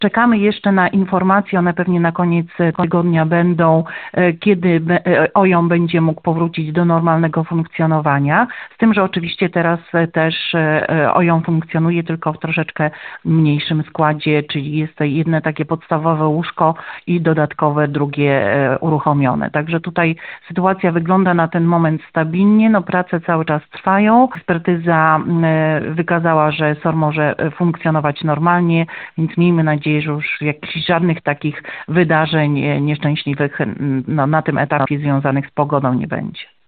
Czekamy jeszcze na informacje, one pewnie na koniec tygodnia będą, kiedy OJOM będzie mógł powrócić do normalnego funkcjonowania. Z tym, że oczywiście teraz też OJOM funkcjonuje tylko w troszeczkę mniejszym składzie, czyli jest to jedno takie podstawowe łóżko i dodatkowe drugie uruchomione. Także tutaj sytuacja wygląda na ten moment stabilnie, no prace cały czas trwają. Ekspertyza wykazała, że SOR może funkcjonować normalnie, więc miejmy nadzieję, że już jakichś żadnych takich wydarzeń nieszczęśliwych na tym etapie związanych z pogodą nie będzie.